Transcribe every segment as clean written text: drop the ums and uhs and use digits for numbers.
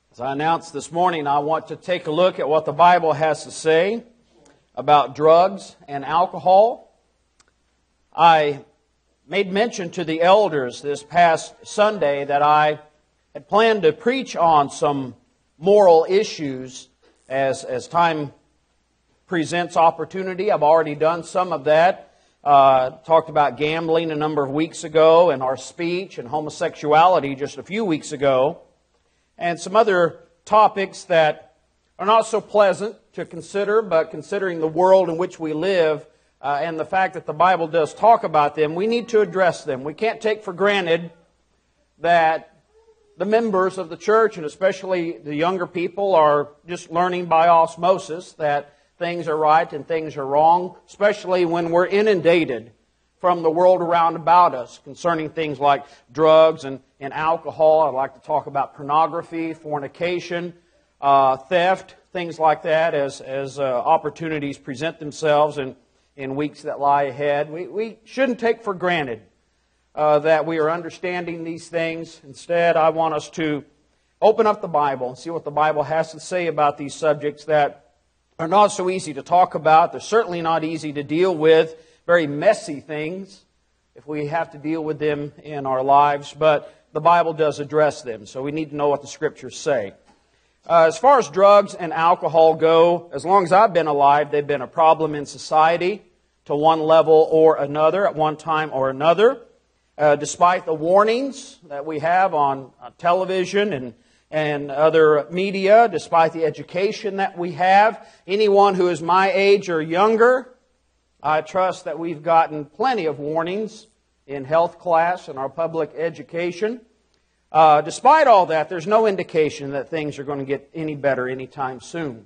As I announced this morning, I want to take a look at what the Bible has to say about drugs and alcohol. I made mention to the elders this past Sunday that I had planned to preach on some moral issues as time presents opportunity. I've already done some of that. Talked about gambling a number of weeks ago, and our speech, and homosexuality just a few weeks ago, and some other topics that are not so pleasant to consider, but considering the world in which we live and the fact that the Bible does talk about them, we need to address them. We can't take for granted that the members of the church, and especially the younger people, are just learning by osmosis that things are right and things are wrong, especially when we're inundated from the world around about us concerning things like drugs and alcohol. I'd like to talk about pornography, fornication, theft, things like that as opportunities present themselves in weeks that lie ahead. We shouldn't take for granted that we are understanding these things. Instead, I want us to open up the Bible and see what the Bible has to say about these subjects that are not so easy to talk about. They're certainly not easy to deal with. Very messy things if we have to deal with them in our lives, but the Bible does address them, so we need to know what the Scriptures say. As far as drugs and alcohol go, as long as I've been alive, they've been a problem in society to one level or another, at one time or another. Despite the warnings that we have on television and other media, despite the education that we have, anyone who is my age or younger, I trust that we've gotten plenty of warnings in health class and our public education. Despite all that, there's no indication that things are going to get any better anytime soon.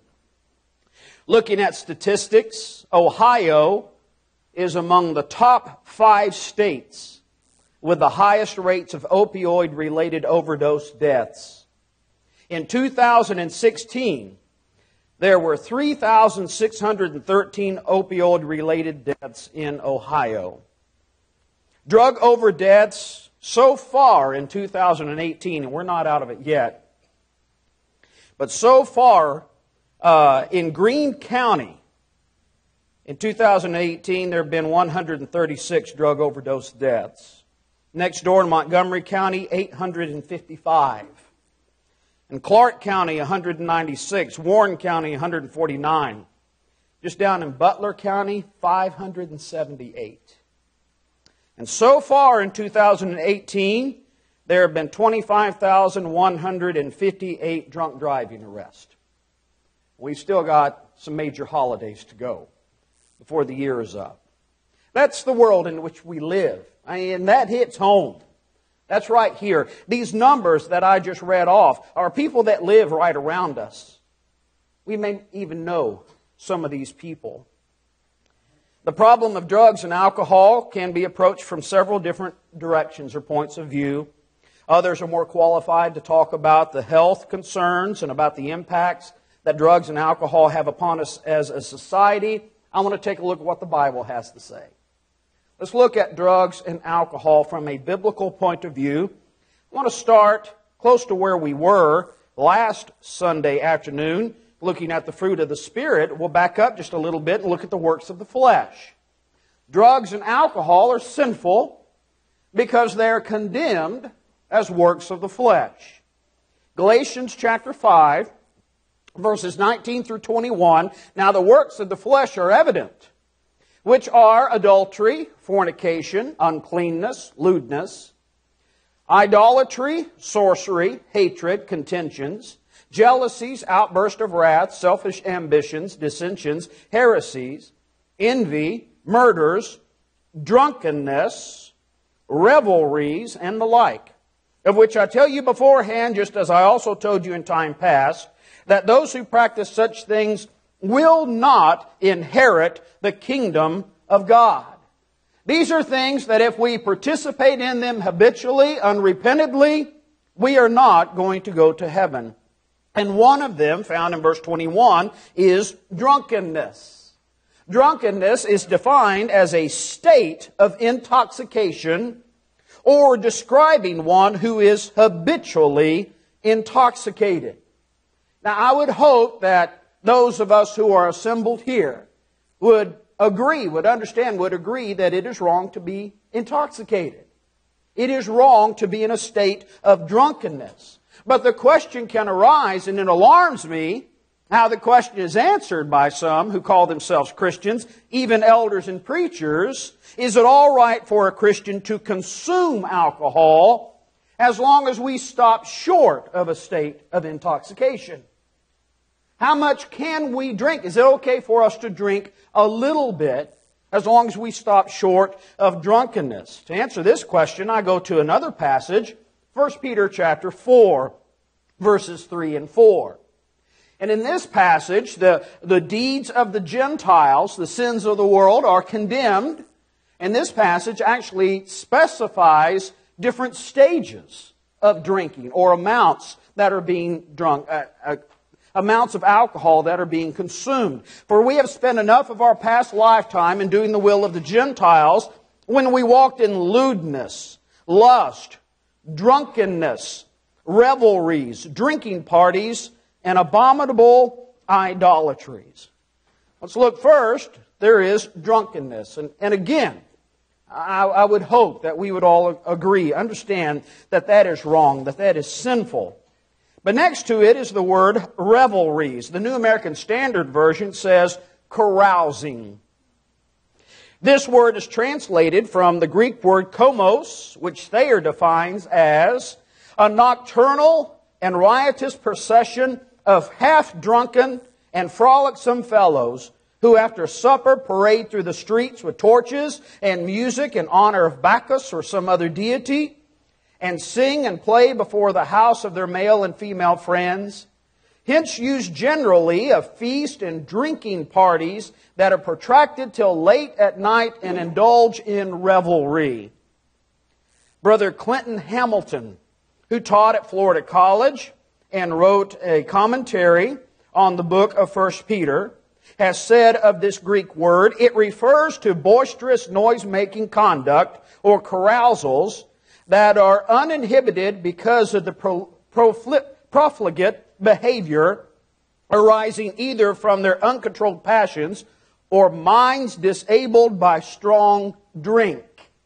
Looking at statistics, Ohio is among the top 5 states with the highest rates of opioid-related overdose deaths. In 2016, there were 3,613 opioid-related deaths in Ohio. Drug over deaths so far in 2018, and we're not out of it yet, but so far in Greene County, in 2018, there have been 136 drug overdose deaths. Next door in Montgomery County, 855. In Clark County, 196. Warren County, 149. Just down in Butler County, 578. And so far in 2018, there have been 25,158 drunk driving arrests. We've still got some major holidays to go before the year is up. That's the world in which we live. And that hits home. That's right here. These numbers that I just read off are people that live right around us. We may even know some of these people. The problem of drugs and alcohol can be approached from several different directions or points of view. Others are more qualified to talk about the health concerns and about the impacts that drugs and alcohol have upon us as a society. I want to take a look at what the Bible has to say. Let's look at drugs and alcohol from a biblical point of view. I want to start close to where we were last Sunday afternoon, looking at the fruit of the Spirit. We'll back up just a little bit and look at the works of the flesh. Drugs and alcohol are sinful because they are condemned as works of the flesh. Galatians chapter 5, verses 19 through 21. Now the works of the flesh are evident, which are adultery, fornication, uncleanness, lewdness, idolatry, sorcery, hatred, contentions, jealousies, outburst of wrath, selfish ambitions, dissensions, heresies, envy, murders, drunkenness, revelries, and the like, of which I tell you beforehand, just as I also told you in time past, that those who practice such things will not inherit the kingdom of God. These are things that if we participate in them habitually, unrepentantly, we are not going to go to heaven. And one of them, found in verse 21, is drunkenness. Drunkenness is defined as a state of intoxication or describing one who is habitually intoxicated. Now, I would hope that those of us who are assembled here would agree that it is wrong to be intoxicated. It is wrong to be in a state of drunkenness. But the question can arise, and it alarms me how the question is answered by some who call themselves Christians, even elders and preachers. Is it all right for a Christian to consume alcohol as long as we stop short of a state of intoxication? How much can we drink? Is it okay for us to drink a little bit as long as we stop short of drunkenness? To answer this question, I go to another passage, 1 Peter chapter 4, verses 3 and 4. And in this passage, the deeds of the Gentiles, the sins of the world, are condemned. And this passage actually specifies different stages of drinking, or amounts that are being drunk, amounts of alcohol that are being consumed. For we have spent enough of our past lifetime in doing the will of the Gentiles when we walked in lewdness, lust, drunkenness, revelries, drinking parties, and abominable idolatries. Let's look first. There is drunkenness. And again, I would hope that we would all agree, understand that that is wrong, that is sinful. But next to it is the word revelries. The New American Standard Version says carousing. This word is translated from the Greek word komos, which Thayer defines as a nocturnal and riotous procession of half-drunken and frolicsome fellows who after supper parade through the streets with torches and music in honor of Bacchus or some other deity, and sing and play before the house of their male and female friends. Hence used generally of feast and drinking parties that are protracted till late at night and indulge in revelry. Brother Clinton Hamilton, who taught at Florida College and wrote a commentary on the book of 1 Peter, has said of this Greek word, it refers to boisterous noise-making conduct or carousals that are uninhibited because of the profligate behavior arising either from their uncontrolled passions or minds disabled by strong drink.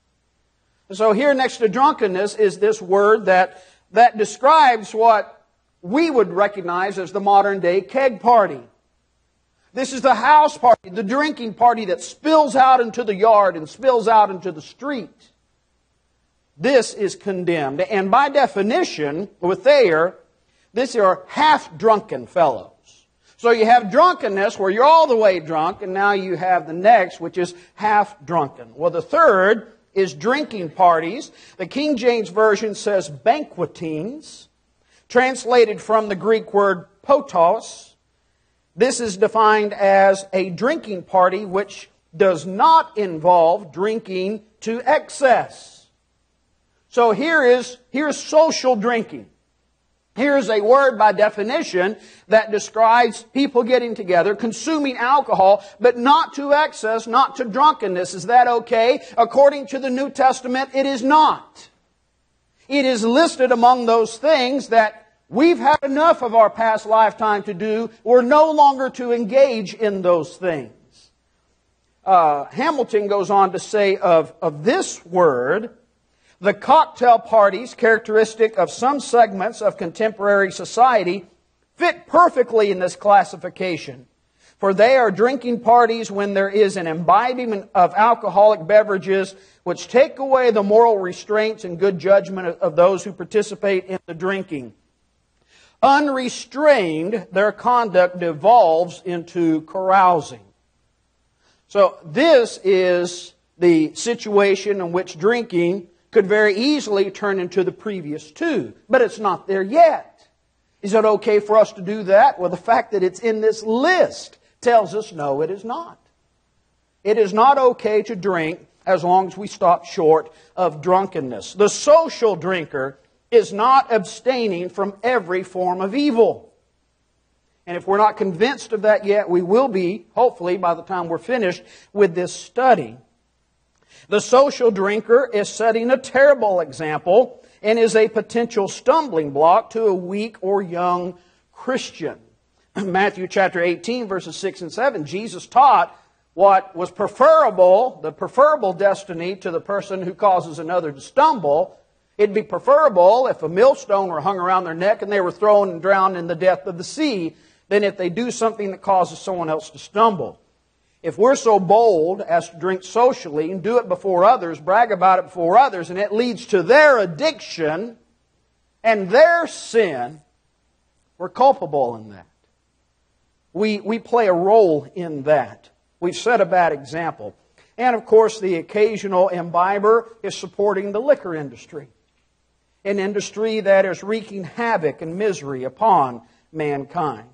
So here next to drunkenness is this word that describes what we would recognize as the modern day keg party. This is the house party, the drinking party that spills out into the yard and spills out into the street. This is condemned. And by definition, with Thayer, these are half-drunken fellows. So you have drunkenness where you're all the way drunk, and now you have the next, which is half-drunken. Well, the third is drinking parties. The King James Version says banquetings, translated from the Greek word potos. This is defined as a drinking party which does not involve drinking to excess. So here's social drinking. Here's a word by definition that describes people getting together, consuming alcohol, but not to excess, not to drunkenness. Is that okay? According to the New Testament, it is not. It is listed among those things that we've had enough of our past lifetime to do. We're no longer to engage in those things. Hamilton goes on to say of this word, the cocktail parties, characteristic of some segments of contemporary society, fit perfectly in this classification. For they are drinking parties when there is an imbibing of alcoholic beverages which take away the moral restraints and good judgment of those who participate in the drinking. Unrestrained, their conduct devolves into carousing. So this is the situation in which drinking could very easily turn into the previous two. But it's not there yet. Is it okay for us to do that? Well, the fact that it's in this list tells us no, it is not. It is not okay to drink as long as we stop short of drunkenness. The social drinker is not abstaining from every form of evil. And if we're not convinced of that yet, we will be, hopefully, by the time we're finished with this study. The social drinker is setting a terrible example and is a potential stumbling block to a weak or young Christian. Matthew chapter 18, verses 6 and 7, Jesus taught what was preferable, the preferable destiny to the person who causes another to stumble. It'd be preferable if a millstone were hung around their neck and they were thrown and drowned in the depth of the sea than if they do something that causes someone else to stumble. If we're so bold as to drink socially and do it before others, brag about it before others, and it leads to their addiction and their sin, we're culpable in that. We play a role in that. We've set a bad example. And of course, the occasional imbiber is supporting the liquor industry, an industry that is wreaking havoc and misery upon mankind.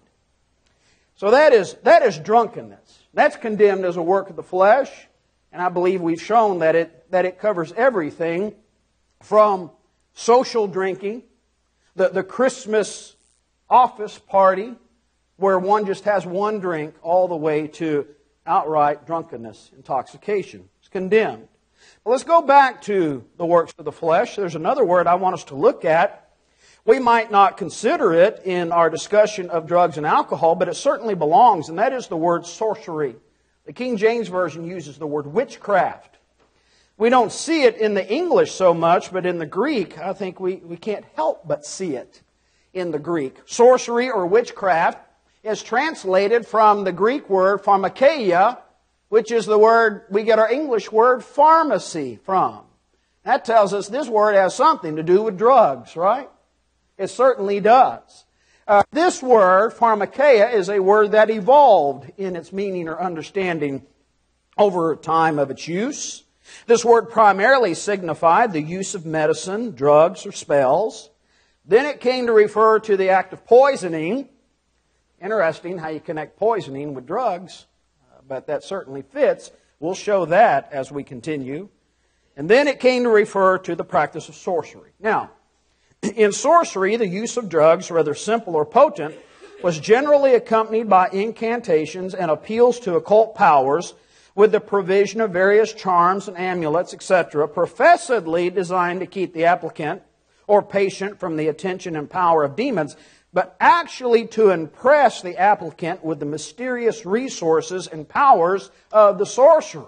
So that is drunkenness. That's condemned as a work of the flesh, and I believe we've shown that it covers everything from social drinking, the Christmas office party, where one just has one drink, all the way to outright drunkenness, intoxication. It's condemned. But let's go back to the works of the flesh. There's another word I want us to look at. We might not consider it in our discussion of drugs and alcohol, but it certainly belongs, and that is the word sorcery. The King James Version uses the word witchcraft. We don't see it in the English so much, but in the Greek, I think we can't help but see it in the Greek. Sorcery or witchcraft is translated from the Greek word pharmakeia, which is the word we get our English word pharmacy from. That tells us this word has something to do with drugs, right? It certainly does. This word, pharmakeia, is a word that evolved in its meaning or understanding over time of its use. This word primarily signified the use of medicine, drugs, or spells. Then it came to refer to the act of poisoning. Interesting how you connect poisoning with drugs, but that certainly fits. We'll show that as we continue. And then it came to refer to the practice of sorcery. Now, in sorcery, the use of drugs, whether simple or potent, was generally accompanied by incantations and appeals to occult powers with the provision of various charms and amulets, etc., professedly designed to keep the applicant or patient from the attention and power of demons, but actually to impress the applicant with the mysterious resources and powers of the sorcerer.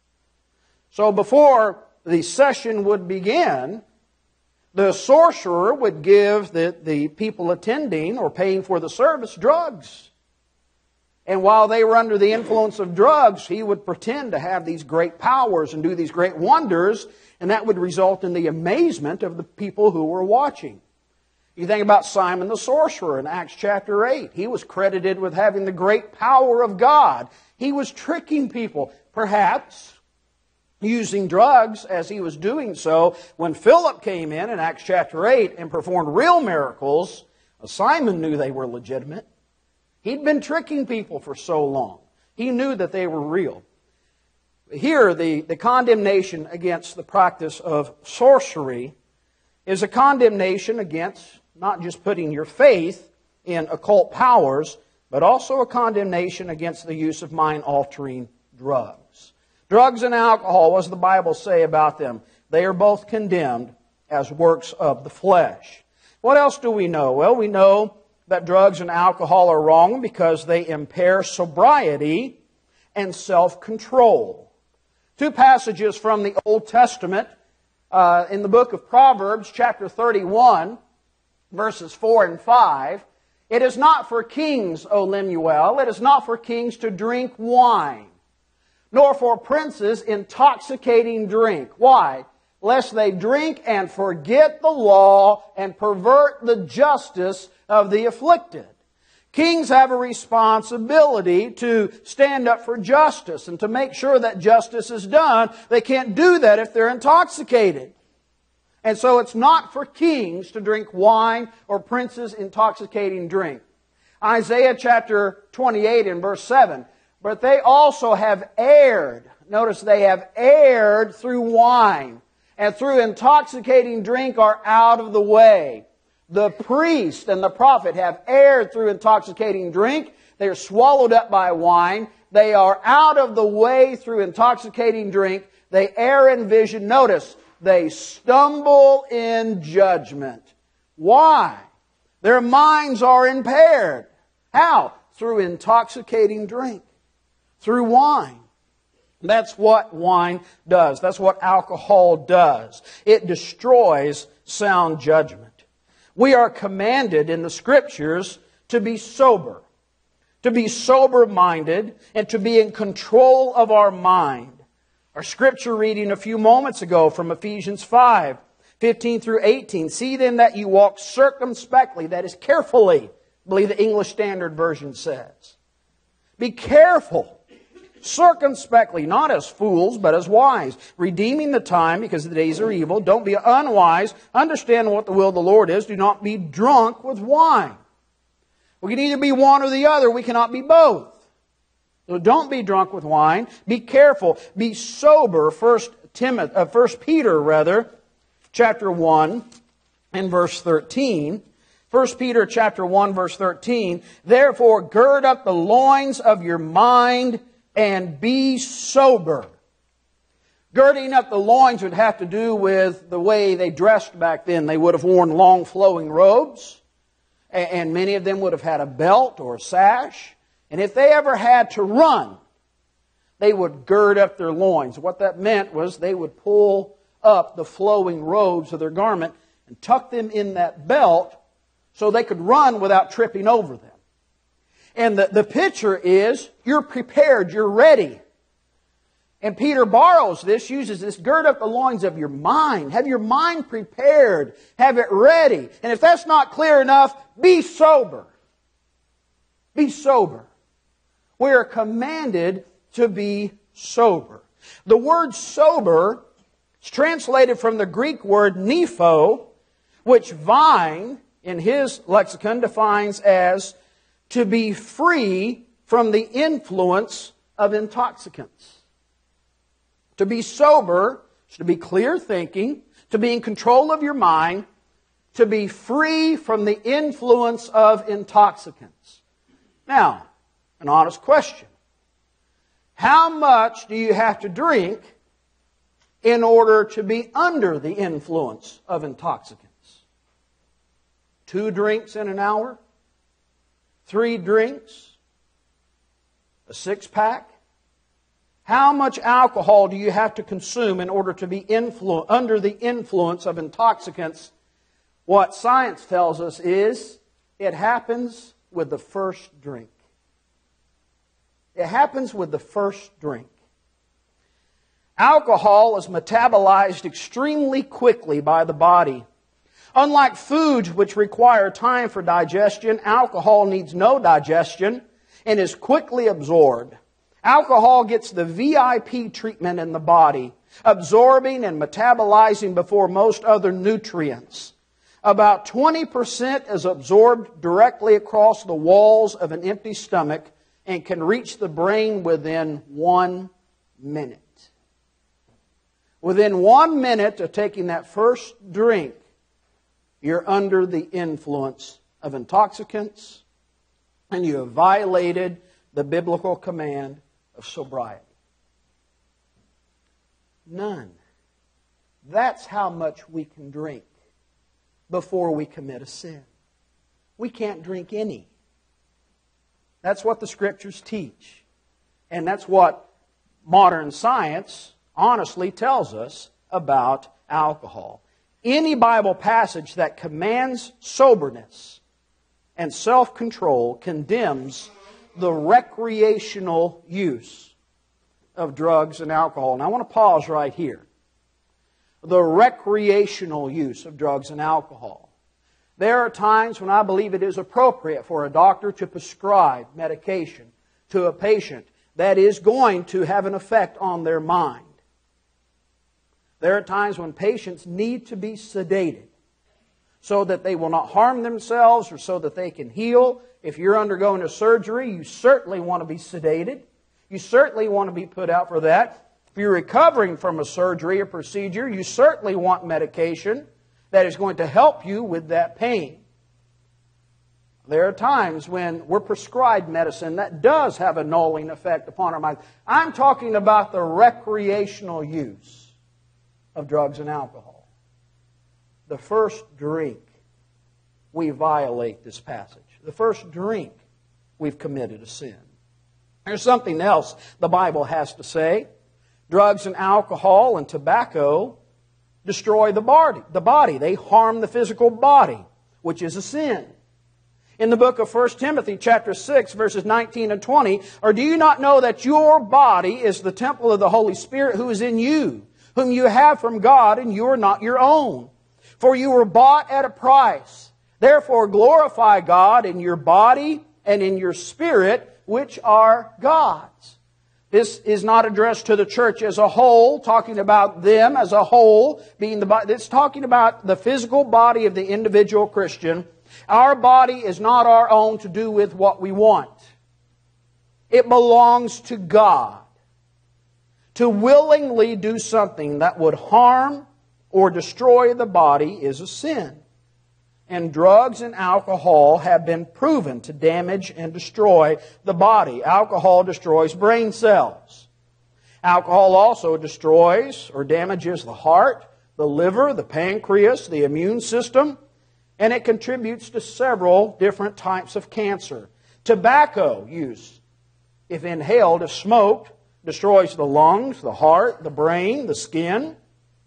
So before the session would begin, the sorcerer would give the people attending or paying for the service drugs. And while they were under the influence of drugs, he would pretend to have these great powers and do these great wonders, and that would result in the amazement of the people who were watching. You think about Simon the sorcerer in Acts chapter 8. He was credited with having the great power of God. He was tricking people, perhaps using drugs as he was doing so. When Philip came in Acts chapter 8 and performed real miracles, Simon knew they were legitimate. He'd been tricking people for so long. He knew that they were real. Here, the condemnation against the practice of sorcery is a condemnation against not just putting your faith in occult powers, but also a condemnation against the use of mind-altering drugs. Drugs and alcohol, what does the Bible say about them? They are both condemned as works of the flesh. What else do we know? Well, we know that drugs and alcohol are wrong because they impair sobriety and self-control. Two passages from the Old Testament in the book of Proverbs, chapter 31, verses 4 and 5. It is not for kings, O Lemuel, it is not for kings to drink wine, nor for princes intoxicating drink. Why? Lest they drink and forget the law and pervert the justice of the afflicted. Kings have a responsibility to stand up for justice and to make sure that justice is done. They can't do that if they're intoxicated. And so it's not for kings to drink wine or princes intoxicating drink. Isaiah chapter 28 and verse 7. But they also have erred. Notice they have erred through wine, and through intoxicating drink are out of the way. The priest and the prophet have erred through intoxicating drink. They are swallowed up by wine. They are out of the way through intoxicating drink. They err in vision. Notice, they stumble in judgment. Why? Their minds are impaired. How? through intoxicating drink, through wine. That's what wine does. That's what alcohol does. It destroys sound judgment. We are commanded in the Scriptures to be sober-minded, and to be in control of our mind. Our Scripture reading a few moments ago from Ephesians 5, 15 through 18. See then that you walk circumspectly, that is carefully, I believe the English Standard Version says. Be careful, circumspectly, not as fools, but as wise, redeeming the time because the days are evil. Don't be unwise. Understand what the will of the Lord is. Do not be drunk with wine. We can either be one or the other. We cannot be both. So don't be drunk with wine. Be careful. Be sober. 1 Peter, chapter 1 and verse 13. 1 Peter chapter 1 verse 13. Therefore gird up the loins of your mind and be sober. Girding up the loins would have to do with the way they dressed back then. They would have worn long flowing robes. And many of them would have had a belt or a sash. And if they ever had to run, they would gird up their loins. What that meant was they would pull up the flowing robes of their garment and tuck them in that belt so they could run without tripping over them. And the picture is, you're prepared, you're ready. And Peter borrows this, uses this, gird up the loins of your mind. Have your mind prepared. Have it ready. And if that's not clear enough, be sober. Be sober. We are commanded to be sober. The word sober is translated from the Greek word nepho, which Vine, in his lexicon, defines as to be free from the influence of intoxicants. To be sober is to be clear thinking, to be in control of your mind, to be free from the influence of intoxicants. Now, an honest question. How much do you have to drink in order to be under the influence of intoxicants? 2 drinks in an hour? 3 drinks? A 6-pack? How much alcohol do you have to consume in order to be under the influence of intoxicants? What science tells us is it happens with the first drink. It happens with the first drink. Alcohol is metabolized extremely quickly by the body. Unlike foods which require time for digestion, alcohol needs no digestion and is quickly absorbed. Alcohol gets the VIP treatment in the body, absorbing and metabolizing before most other nutrients. About 20% is absorbed directly across the walls of an empty stomach and can reach the brain within 1 minute. Within 1 minute of taking that first drink, you're under the influence of intoxicants and you have violated the biblical command of sobriety. None. That's how much we can drink before we commit a sin. We can't drink any. That's what the Scriptures teach. And that's what modern science honestly tells us about alcohol. Any Bible passage that commands soberness and self-control condemns the recreational use of drugs and alcohol. And I want to pause right here. The recreational use of drugs and alcohol. There are times when I believe it is appropriate for a doctor to prescribe medication to a patient that is going to have an effect on their mind. There are times when patients need to be sedated so that they will not harm themselves or so that they can heal. If you're undergoing a surgery, you certainly want to be sedated. You certainly want to be put out for that. If you're recovering from a surgery or procedure, you certainly want medication that is going to help you with that pain. There are times when we're prescribed medicine that does have a nulling effect upon our mind. I'm talking about the recreational use of drugs and alcohol. The first drink, we violate this passage. The first drink, we've committed a sin. There's something else the Bible has to say. Drugs and alcohol and tobacco destroy the body. They harm the physical body, which is a sin. In the book of 1 Timothy chapter 6, verses 19 and 20, or do you not know that your body is the temple of the Holy Spirit who is in you, whom you have from God, and you are not your own? For you were bought at a price. Therefore glorify God in your body and in your spirit, which are God's. This is not addressed to the church as a whole, talking about them as a whole being the body. It's talking about the physical body of the individual Christian. Our body is not our own to do with what we want. It belongs to God. To willingly do something that would harm or destroy the body is a sin. And drugs and alcohol have been proven to damage and destroy the body. Alcohol destroys brain cells. Alcohol also destroys or damages the heart, the liver, the pancreas, the immune system, and it contributes to several different types of cancer. Tobacco use, if inhaled, if smoked, destroys the lungs, the heart, the brain, the skin.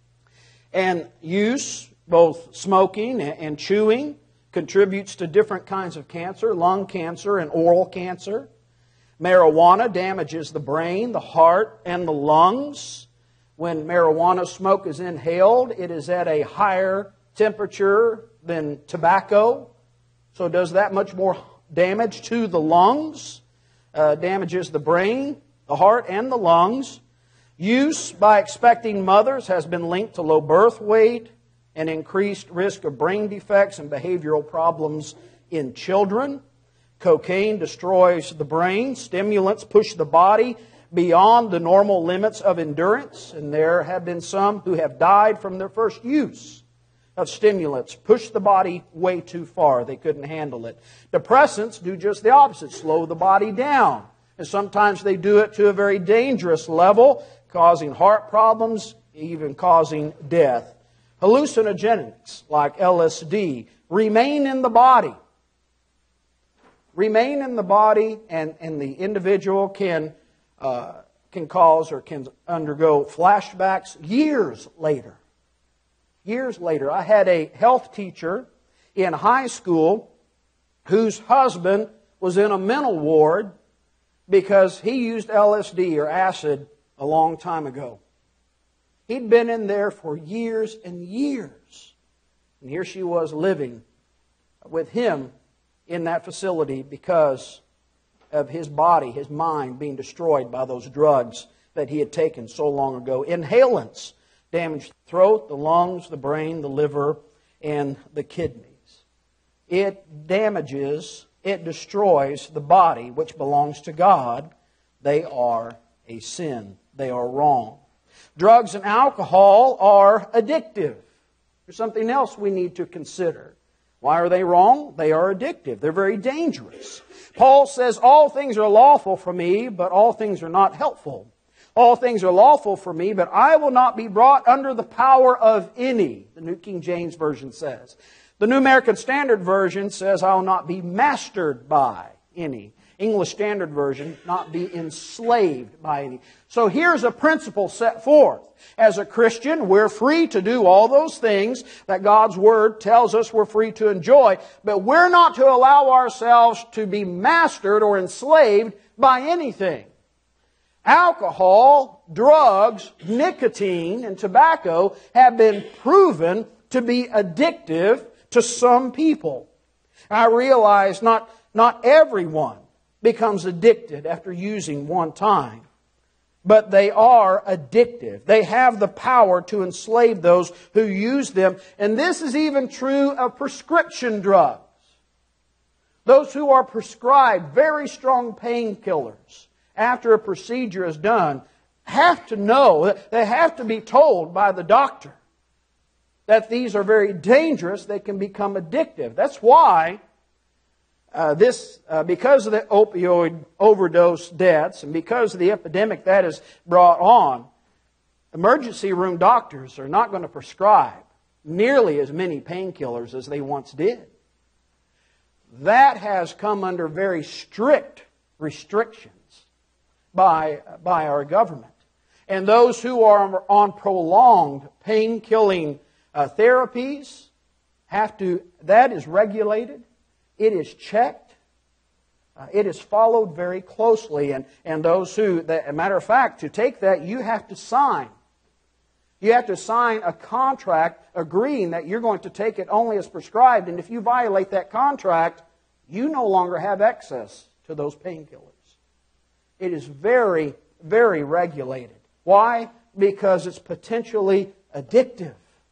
And use, both smoking and chewing, contributes to different kinds of cancer, lung cancer and oral cancer. Marijuana damages the brain, the heart, and the lungs. When marijuana smoke is inhaled, it is at a higher temperature than tobacco. So it does that much more damage to the lungs. Damages the brain, the heart, and the lungs. Use by expecting mothers has been linked to low birth weight and increased risk of brain defects and behavioral problems in children. Cocaine destroys the brain. Stimulants push the body beyond the normal limits of endurance. And there have been some who have died from their first use of stimulants. Push the body way too far. They couldn't handle it. Depressants do just the opposite. Slow the body down. And sometimes they do it to a very dangerous level, causing heart problems, even causing death. Hallucinogenics like LSD remain in the body. Remain in the body, and the individual can cause or can undergo flashbacks years later. Years later. I had a health teacher in high school whose husband was in a mental ward because he used LSD or acid a long time ago. He'd been in there for years and years. And here she was living with him in that facility because of his body, his mind being destroyed by those drugs that he had taken so long ago. Inhalants damage the throat, the lungs, the brain, the liver, and the kidneys. It damages, it destroys the body which belongs to God. They are a sin. They are wrong. Drugs and alcohol are addictive. There's something else we need to consider. Why are they wrong? They are addictive. They're very dangerous. Paul says, all things are lawful for me, but all things are not helpful. All things are lawful for me, but I will not be brought under the power of any, the New King James Version says. The New American Standard Version says, I will not be mastered by any. English Standard Version, not be enslaved by any. So here's a principle set forth. As a Christian, we're free to do all those things that God's Word tells us we're free to enjoy, but we're not to allow ourselves to be mastered or enslaved by anything. Alcohol, drugs, nicotine, and tobacco have been proven to be addictive to some people. I realize not everyone becomes addicted after using one time. But they are addictive. They have the power to enslave those who use them. And this is even true of prescription drugs. Those who are prescribed very strong painkillers after a procedure is done have to know, they have to be told by the doctor that these are very dangerous. They can become addictive. That's why because of the opioid overdose deaths and because of the epidemic that is brought on, emergency room doctors are not going to prescribe nearly as many painkillers as they once did. that has come under very strict restrictions by our government. And those who are on prolonged pain-killing therapies that is regulated, it is checked, it is followed very closely. And those who, as a matter of fact, to take that, you have to sign. You have to sign a contract agreeing that you're going to take it only as prescribed. And if you violate that contract, you no longer have access to those painkillers. It is very, very regulated. Why? Because it's potentially addictive.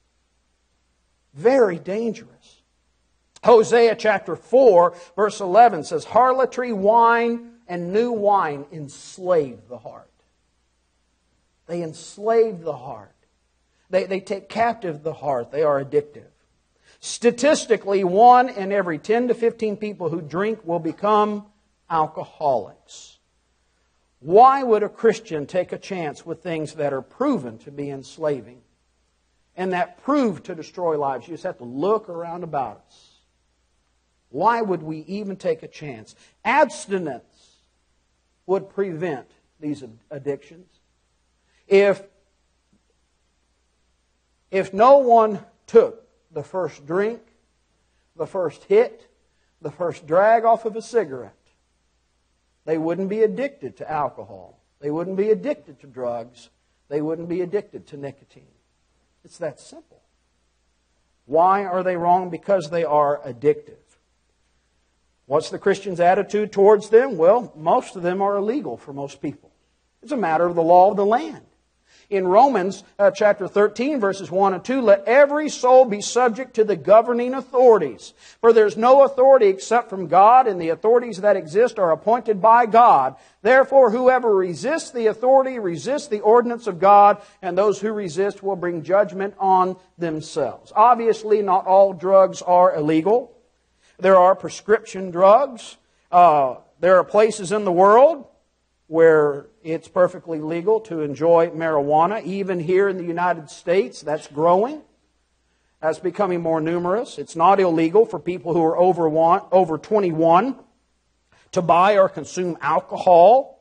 Very dangerous. Hosea chapter 4, verse 11 says, harlotry, wine, and new wine enslave the heart. They enslave the heart. They take captive the heart. They are addictive. Statistically, 1 in every 10 to 15 people who drink will become alcoholics. Why would a Christian take a chance with things that are proven to be enslaving and that prove to destroy lives? You just have to look around about us. Why would we even take a chance? Abstinence would prevent these addictions. If no one took the first drink, the first hit, the first drag off of a cigarette, they wouldn't be addicted to alcohol. They wouldn't be addicted to drugs. They wouldn't be addicted to nicotine. It's that simple. Why are they wrong? Because they are addictive. What's the Christian's attitude towards them? Well, most of them are illegal for most people. It's a matter of the law of the land. In Romans chapter 13, verses 1 and 2, let every soul be subject to the governing authorities. For there's no authority except from God, and the authorities that exist are appointed by God. Therefore, whoever resists the authority resists the ordinance of God, and those who resist will bring judgment on themselves. Obviously, not all drugs are illegal. There are prescription drugs. There are places in the world where it's perfectly legal to enjoy marijuana. Even here in the United States, that's growing. That's becoming more numerous. It's not illegal for people who are over 21 to buy or consume alcohol.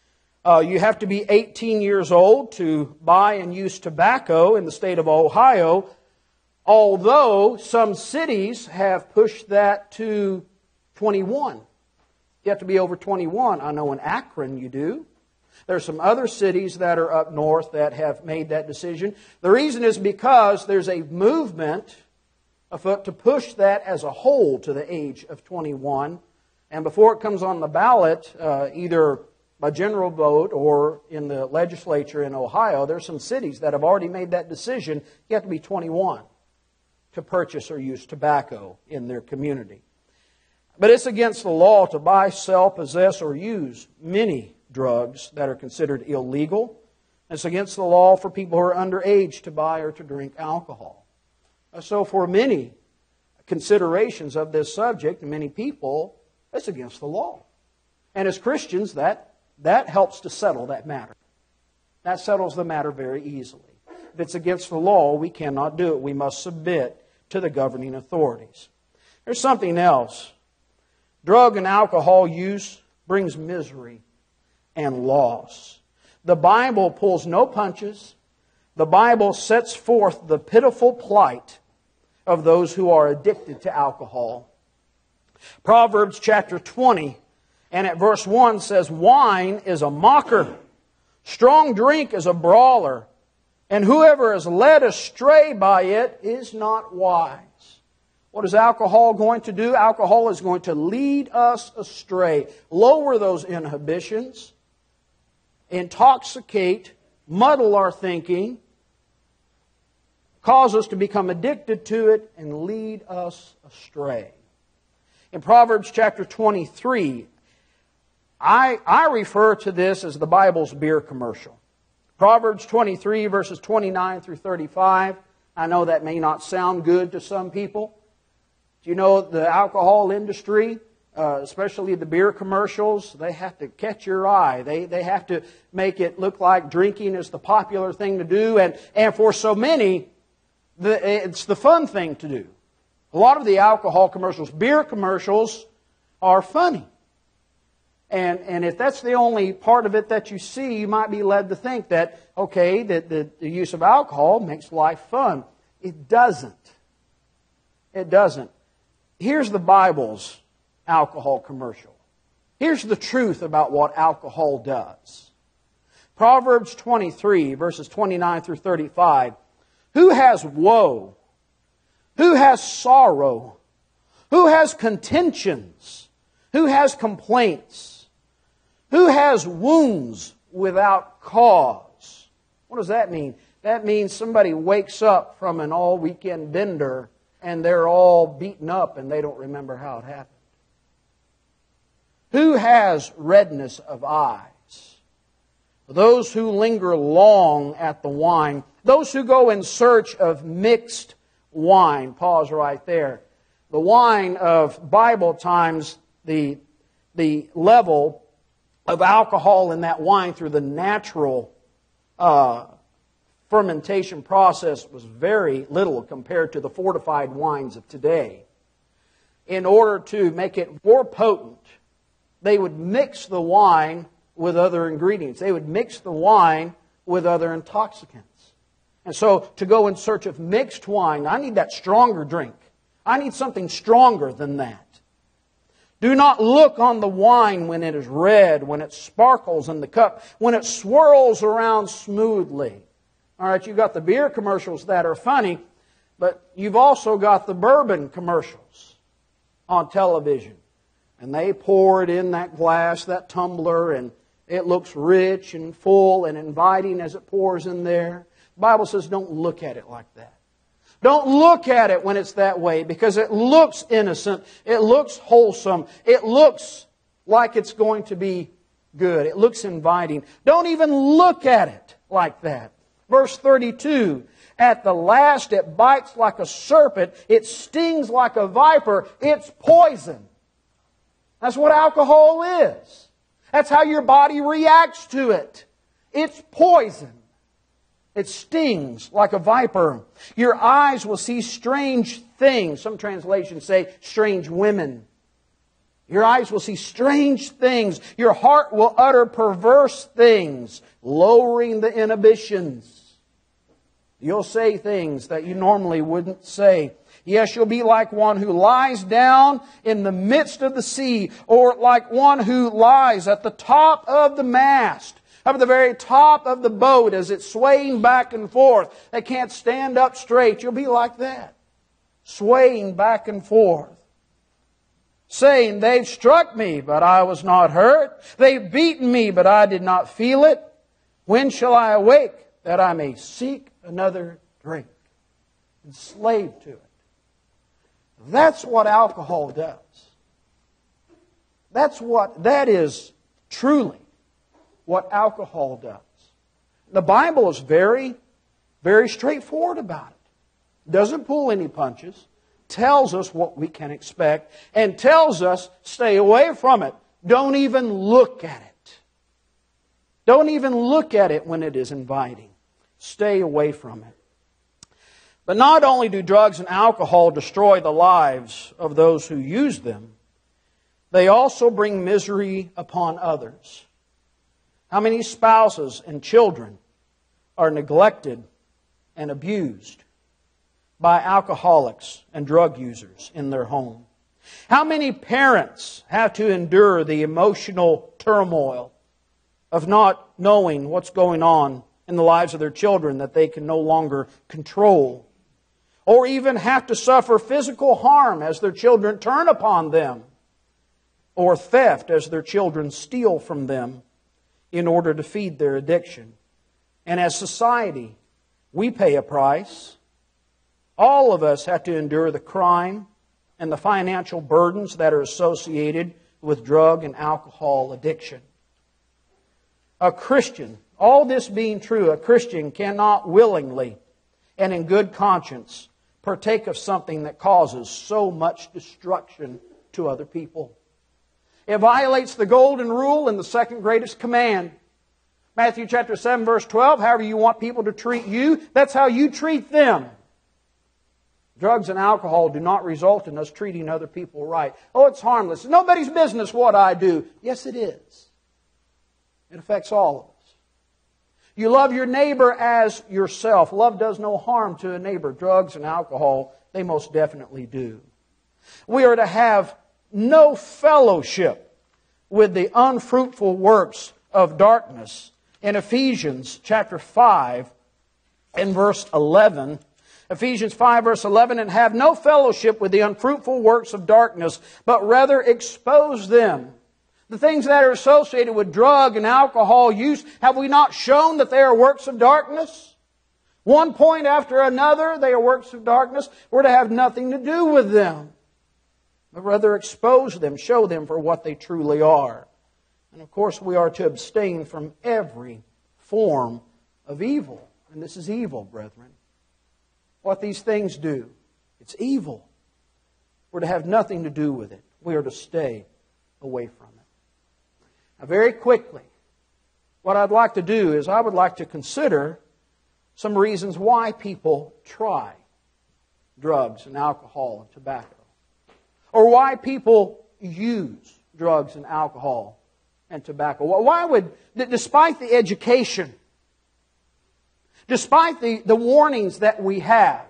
You have to be 18 years old to buy and use tobacco in the state of Ohio, although some cities have pushed that to 21. You have to be over 21. I know in Akron you do. There are some other cities that are up north that have made that decision. The reason is because there's a movement afoot to push that as a whole to the age of 21. And before it comes on the ballot, either by general vote or in the legislature in Ohio, there are some cities that have already made that decision. You have to be 21 to purchase or use tobacco in their community. But it's against the law to buy, sell, possess, or use many drugs that are considered illegal. It's against the law for people who are underage to buy or to drink alcohol. So for many considerations of this subject, many people, it's against the law. And as Christians, that helps to settle that matter. That settles the matter very easily. If it's against the law, we cannot do it. We must submit to the governing authorities. There's something else. Drug and alcohol use brings misery and loss. The Bible pulls no punches. The Bible sets forth the pitiful plight of those who are addicted to alcohol. Proverbs chapter 20 and at verse 1 says, wine is a mocker, strong drink is a brawler, and whoever is led astray by it is not wise. What is alcohol going to do? Alcohol is going to lead us astray, lower those inhibitions, intoxicate, muddle our thinking, cause us to become addicted to it, and lead us astray. In Proverbs chapter 23, I refer to this as the Bible's beer commercial. Proverbs 23, verses 29 through 35. I know that may not sound good to some people. Do you know the alcohol industry, especially the beer commercials, they have to catch your eye. They have to make it look like drinking is the popular thing to do. And for so many, it's the fun thing to do. A lot of the alcohol commercials, beer commercials, are funny. And if that's the only part of it that you see, you might be led to think that, okay, that the use of alcohol makes life fun. It doesn't. It doesn't. Here's the Bible's alcohol commercial. Here's the truth about what alcohol does. Proverbs 23, verses 29 through 35. Who has woe? Who has sorrow? Who has contentions? Who has complaints? Who has wounds without cause? What does that mean? That means somebody wakes up from an all-weekend bender and they're all beaten up and they don't remember how it happened. Who has redness of eyes? Those who linger long at the wine. Those who go in search of mixed wine. Pause right there. The wine of Bible times, the level of alcohol in that wine through the natural fermentation process was very little compared to the fortified wines of today. In order to make it more potent, they would mix the wine with other ingredients. They would mix the wine with other intoxicants. And so to go in search of mixed wine, I need that stronger drink. I need something stronger than that. Do not look on the wine when it is red, when it sparkles in the cup, when it swirls around smoothly. All right, you've got the beer commercials that are funny, but you've also got the bourbon commercials on television. And they pour it in that glass, that tumbler, and it looks rich and full and inviting as it pours in there. The Bible says don't look at it like that. Don't look at it when it's that way because it looks innocent. It looks wholesome. It looks like it's going to be good. It looks inviting. Don't even look at it like that. Verse 32, at the last it bites like a serpent. It stings like a viper. It's poison. That's what alcohol is. That's how your body reacts to it. It's poison. It stings like a viper. Your eyes will see strange things. Some translations say strange women. Your eyes will see strange things. Your heart will utter perverse things, lowering the inhibitions. You'll say things that you normally wouldn't say. Yes, you'll be like one who lies down in the midst of the sea, or like one who lies at the top of the mast, up at the very top of the boat as it's swaying back and forth. They can't stand up straight. You'll be like that, swaying back and forth, saying, they've struck me, but I was not hurt. They've beaten me, but I did not feel it. When shall I awake that I may seek another drink? Enslaved to it. That's what alcohol does. That is truly what alcohol does. The Bible is very, very straightforward about it. Doesn't pull any punches. Tells us what we can expect. And tells us, stay away from it. Don't even look at it. Don't even look at it when it is inviting. Stay away from it. But not only do drugs and alcohol destroy the lives of those who use them, they also bring misery upon others. How many spouses and children are neglected and abused by alcoholics and drug users in their home? How many parents have to endure the emotional turmoil of not knowing what's going on in the lives of their children that they can no longer control? Or even have to suffer physical harm as their children turn upon them, or theft as their children steal from them in order to feed their addiction. And as society, we pay a price. All of us have to endure the crime and the financial burdens that are associated with drug and alcohol addiction. A Christian, all this being true, a Christian cannot willingly and in good conscience partake of something that causes so much destruction to other people. It violates the golden rule and the second greatest command. Matthew chapter 7 verse 12, however you want people to treat you, that's how you treat them. Drugs and alcohol do not result in us treating other people right. Oh, it's harmless. It's nobody's business what I do. Yes, it is. It affects all of us. You love your neighbor as yourself. Love does no harm to a neighbor. Drugs and alcohol, they most definitely do. We are to have no fellowship with the unfruitful works of darkness. In Ephesians chapter 5 and verse 11, Ephesians 5 verse 11, and have no fellowship with the unfruitful works of darkness, but rather expose them. The things that are associated with drug and alcohol use, have we not shown that they are works of darkness? One point after another, they are works of darkness. We're to have nothing to do with them, but rather expose them, show them for what they truly are. And of course, we are to abstain from every form of evil. And this is evil, brethren. What these things do, it's evil. We're to have nothing to do with it. We are to stay away from it. Now, very quickly, what I'd like to do is I would like to consider some reasons why people try drugs and alcohol and tobacco. Or why people use drugs and alcohol and tobacco. Why would, despite the education, despite the warnings that we have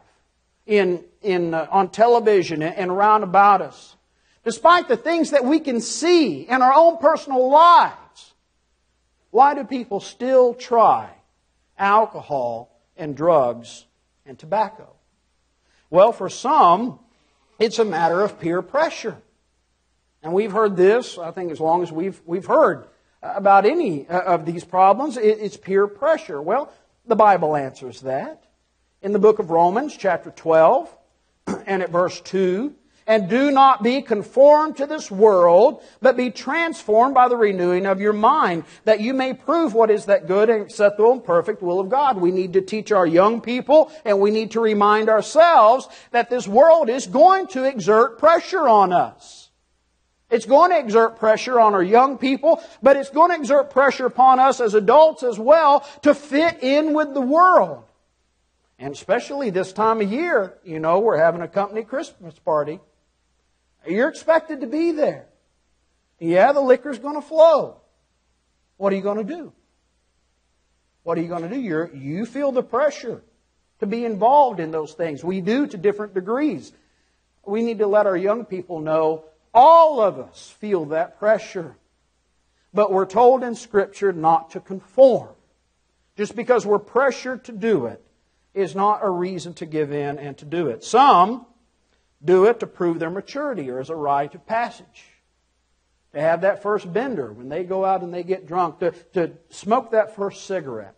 on television and around about us, despite the things that we can see in our own personal lives, why do people still try alcohol and drugs and tobacco? Well, for some, it's a matter of peer pressure. And we've heard this, I think, as long as we've heard about any of these problems. It's peer pressure. Well, the Bible answers that. In the book of Romans, chapter 12, and at verse 2, and do not be conformed to this world, but be transformed by the renewing of your mind, that you may prove what is that good and acceptable and perfect will of God. We need to teach our young people, and we need to remind ourselves that this world is going to exert pressure on us. It's going to exert pressure on our young people, but it's going to exert pressure upon us as adults as well to fit in with the world. And especially this time of year, you know, we're having a company Christmas party. You're expected to be there. Yeah, the liquor's going to flow. What are you going to do? What are you going to do? You feel the pressure to be involved in those things. We do to different degrees. We need to let our young people know all of us feel that pressure. But we're told in Scripture not to conform. Just because we're pressured to do it is not a reason to give in and to do it. Some do it to prove their maturity or as a rite of passage. To have that first bender when they go out and they get drunk. To smoke that first cigarette.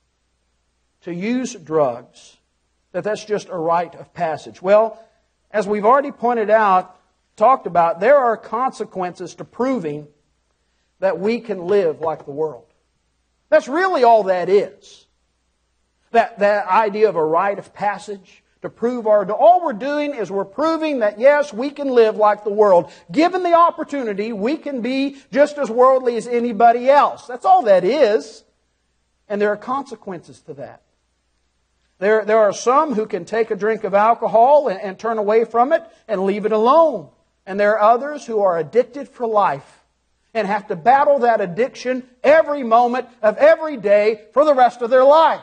To use drugs. That's just a rite of passage. Well, as we've already pointed out, talked about, there are consequences to proving that we can live like the world. That's really all that is. That idea of a rite of passage. To prove all we're doing is we're proving that yes, we can live like the world. Given the opportunity, we can be just as worldly as anybody else. That's all that is. And there are consequences to that. There are some who can take a drink of alcohol and turn away from it and leave it alone. And there are others who are addicted for life and have to battle that addiction every moment of every day for the rest of their life.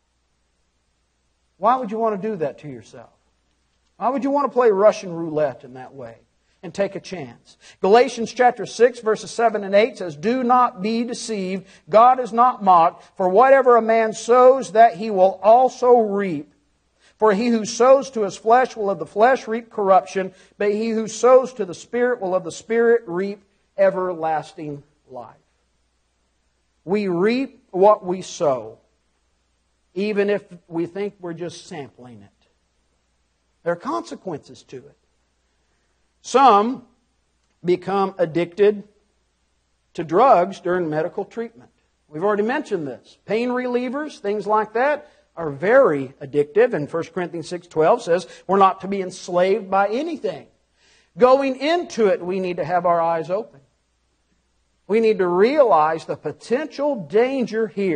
Why would you want to do that to yourself? Why would you want to play Russian roulette in that way and take a chance? Galatians chapter 6 verses 7 and 8 says, do not be deceived. God is not mocked. For whatever a man sows, that he will also reap. For he who sows to his flesh will of the flesh reap corruption, but he who sows to the Spirit will of the Spirit reap everlasting life. We reap what we sow, even if we think we're just sampling it. There are consequences to it. Some become addicted to drugs during medical treatment. We've already mentioned this. Pain relievers, things like that, are very addictive. And 1 Corinthians 6:12 says we're not to be enslaved by anything. Going into it, we need to have our eyes open. We need to realize the potential danger here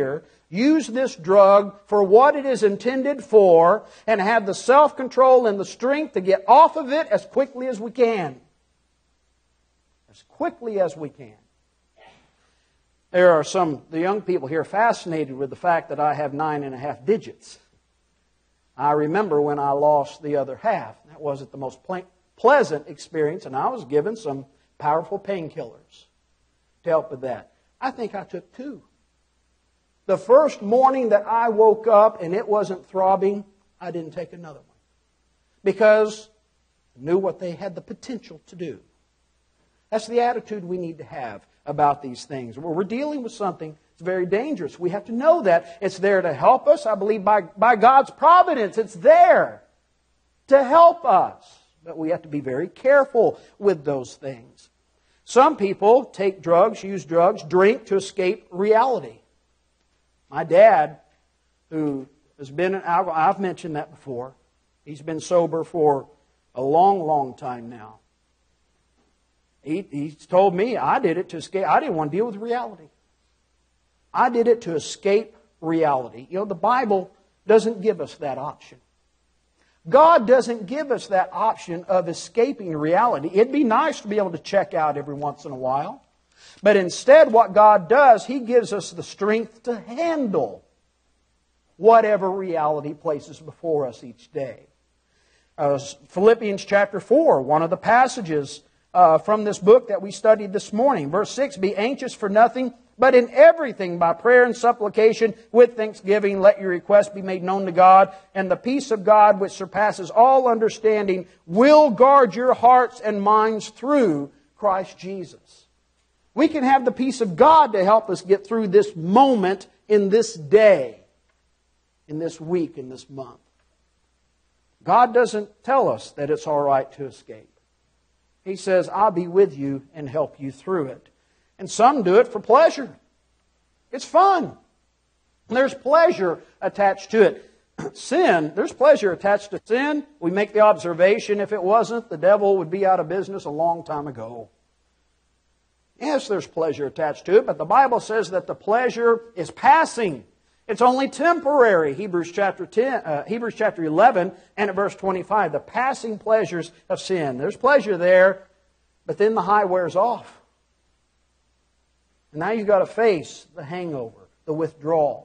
use this drug for what it is intended for and have the self-control and the strength to get off of it as quickly as we can. As quickly as we can. There are the young people here fascinated with the fact that I have 9.5 digits. I remember when I lost the other half. That wasn't the most pleasant experience, and I was given some powerful painkillers to help with that. I think I took 2. The first morning that I woke up and it wasn't throbbing, I didn't take another one. Because I knew what they had the potential to do. That's the attitude we need to have about these things. We're dealing with something that's very dangerous. We have to know that. It's there to help us. I believe by God's providence, it's there to help us. But we have to be very careful with those things. Some people take drugs, use drugs, drink to escape reality. My dad, who has been an alcoholic, I've mentioned that before. He's been sober for a long, long time now. He's told me I did it to escape. I didn't want to deal with reality. I did it to escape reality. You know, the Bible doesn't give us that option. God doesn't give us that option of escaping reality. It'd be nice to be able to check out every once in a while. But instead, what God does, He gives us the strength to handle whatever reality places before us each day. Philippians chapter 4, one of the passages from this book that we studied this morning. Verse 6, be anxious for nothing, but in everything by prayer and supplication with thanksgiving let your requests be made known to God, and the peace of God which surpasses all understanding will guard your hearts and minds through Christ Jesus. We can have the peace of God to help us get through this moment in this day, in this week, in this month. God doesn't tell us that it's all right to escape. He says, I'll be with you and help you through it. And some do it for pleasure. It's fun. There's pleasure attached to it. Sin, there's pleasure attached to sin. We make the observation, if it wasn't, the devil would be out of business a long time ago. Yes, there's pleasure attached to it, but the Bible says that the pleasure is passing. It's only temporary. Hebrews chapter 11 and at verse 25. The passing pleasures of sin. There's pleasure there, but then the high wears off. And now you've got to face the hangover, the withdrawals.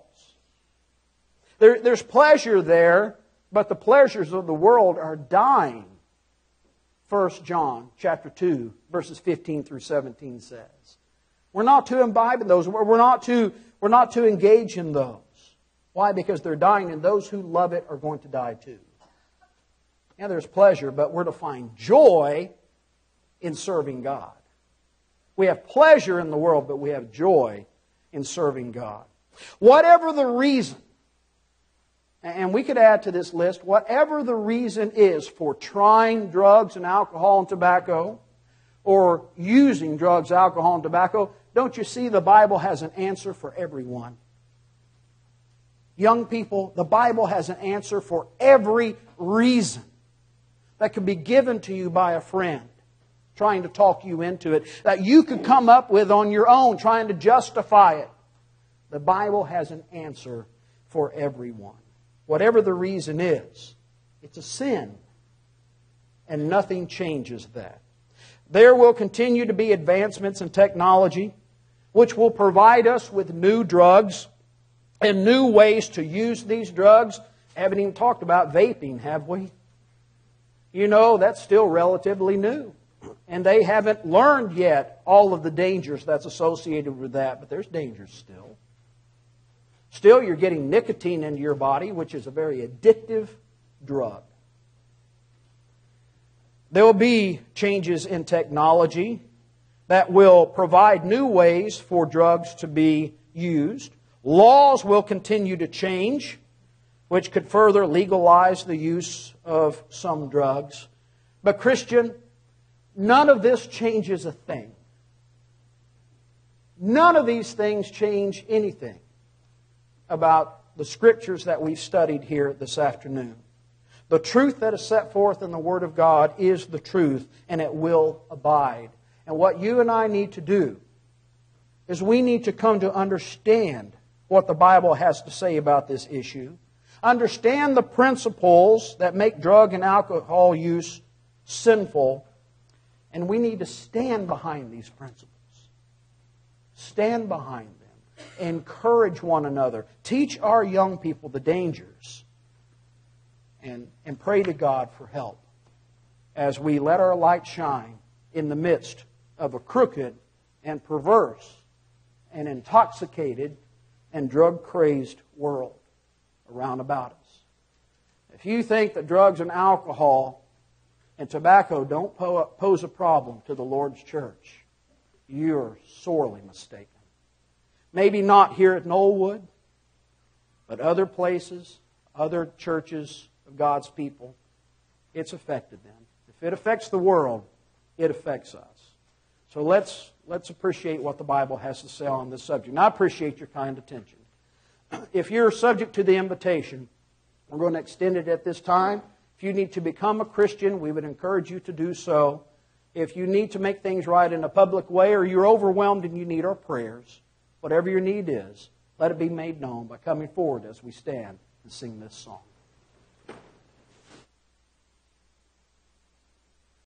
There's pleasure there, but the pleasures of the world are dying. 1 John chapter 2, verses 15 through 17 says. We're not to imbibe in those. We're not to engage in those. Why? Because they're dying, and those who love it are going to die too. Yeah, there's pleasure, but we're to find joy in serving God. We have pleasure in the world, but we have joy in serving God. Whatever the reason, and we could add to this list, whatever the reason is for trying drugs and alcohol and tobacco, or using drugs, alcohol, and tobacco, don't you see the Bible has an answer for everyone? Young people, the Bible has an answer for every reason that could be given to you by a friend trying to talk you into it, that you could come up with on your own, trying to justify it. The Bible has an answer for everyone. Whatever the reason is, it's a sin, and nothing changes that. There will continue to be advancements in technology which will provide us with new drugs and new ways to use these drugs. Haven't even talked about vaping, have we? You know, that's still relatively new. And they haven't learned yet all of the dangers that's associated with that, but there's dangers still. Still, you're getting nicotine into your body, which is a very addictive drug. There will be changes in technology that will provide new ways for drugs to be used. Laws will continue to change, which could further legalize the use of some drugs. But Christian, none of this changes a thing. None of these things change anything about the Scriptures that we've studied here this afternoon. The truth that is set forth in the Word of God is the truth, and it will abide. And what you and I need to do is we need to come to understand what the Bible has to say about this issue. Understand the principles that make drug and alcohol use sinful. And we need to stand behind these principles. Stand behind them. Encourage one another. Teach our young people the dangers. And pray to God for help as we let our light shine in the midst of a crooked and perverse and intoxicated and drug-crazed world around about us. If you think that drugs and alcohol and tobacco don't pose a problem to the Lord's church, you're sorely mistaken. Maybe not here at Knollwood, but other places, other churches of God's people, it's affected them. If it affects the world, it affects us. So let's appreciate what the Bible has to say on this subject. And I appreciate your kind attention. If you're subject to the invitation, we're going to extend it at this time. If you need to become a Christian, we would encourage you to do so. If you need to make things right in a public way, or you're overwhelmed and you need our prayers, whatever your need is, let it be made known by coming forward as we stand and sing this song.